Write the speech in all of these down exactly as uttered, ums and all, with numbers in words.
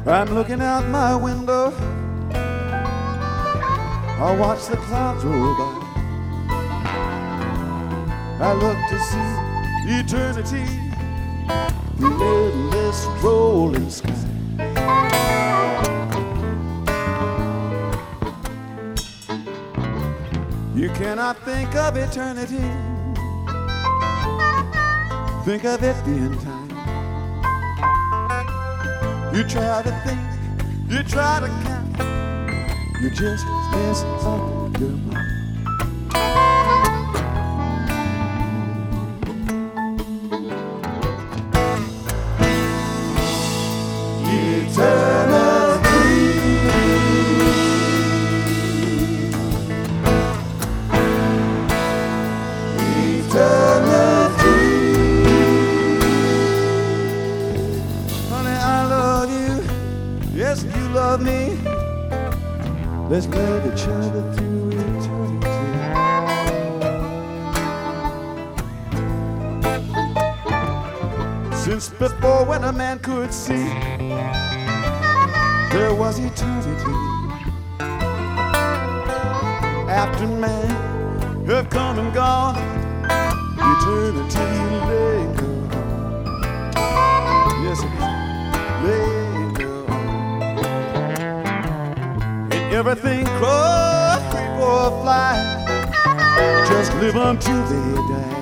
I'm looking out my window, I watch the clouds roll by. I look to see eternity, the endless rolling sky. You cannot think of eternity, think of it being time. You try to think, you try to count, you just mess up your mind. Yes, you love me. Let's love each other through eternity. Since before when a man could see, there was eternity. After man have come and gone, eternity lingers. Yes, it lingers. Everything crawl, creep or fly, just live until they die.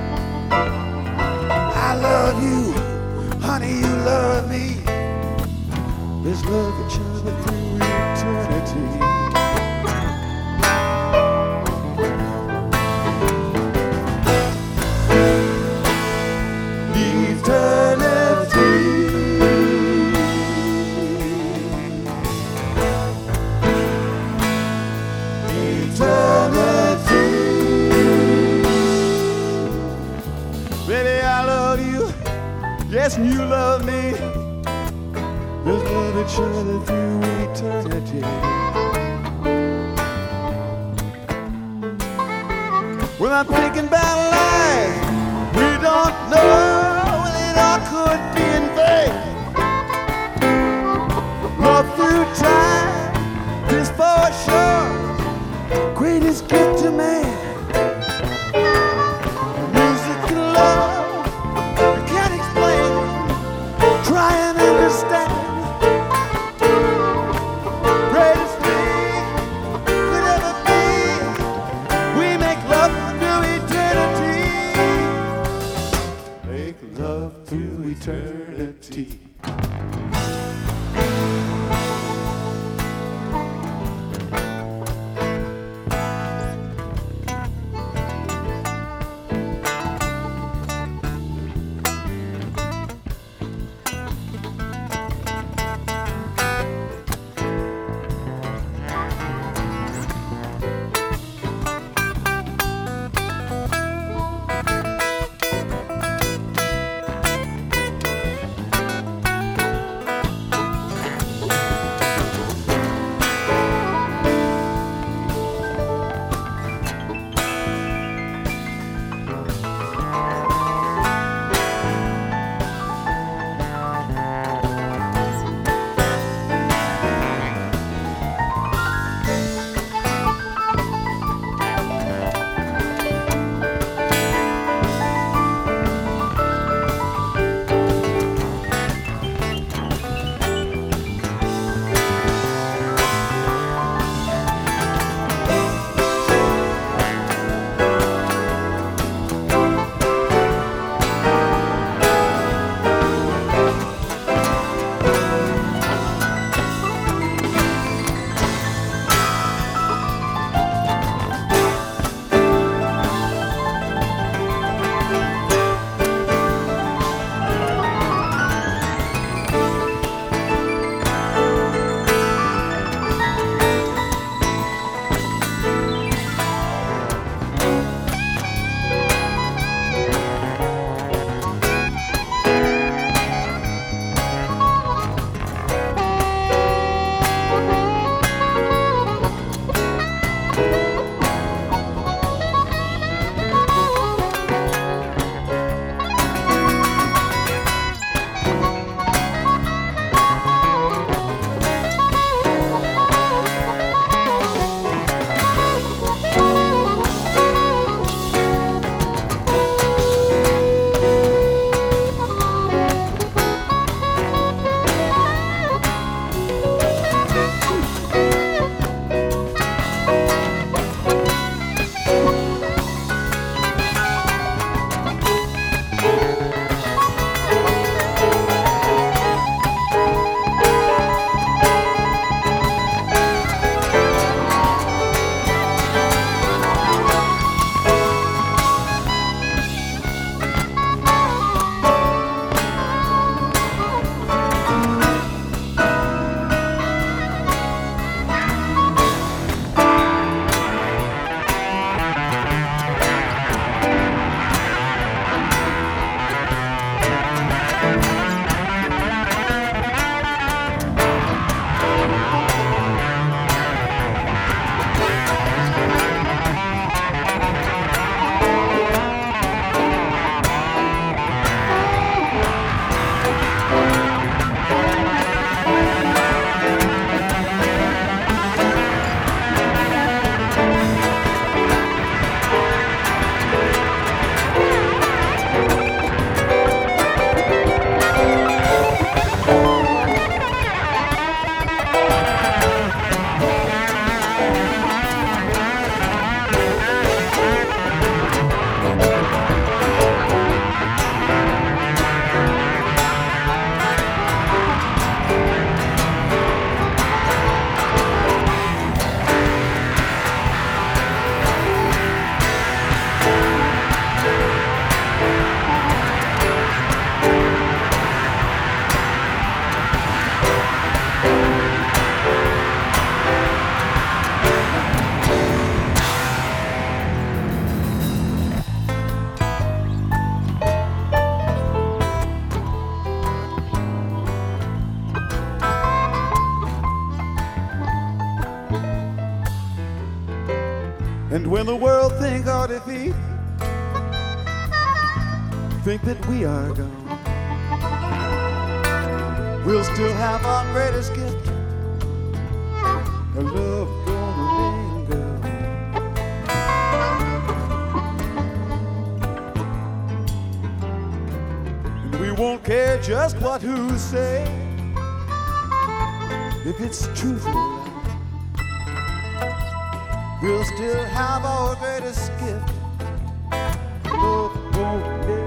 I love you, honey, you love me. Let's love each other through eternity. Baby, I love you. Yes, and you love me. Let's love each other through eternity. Well, I'm thinking about life we don't know, and it all could be in vain. Love through time is for sure greatest gift to man. Love through eternity. And when the world think our defeat, think that we are gone, we'll still have our greatest gift, a love gonna linger. And we won't care just what who say, if it's truth or lie. We'll still have our greatest gift, love won't linger.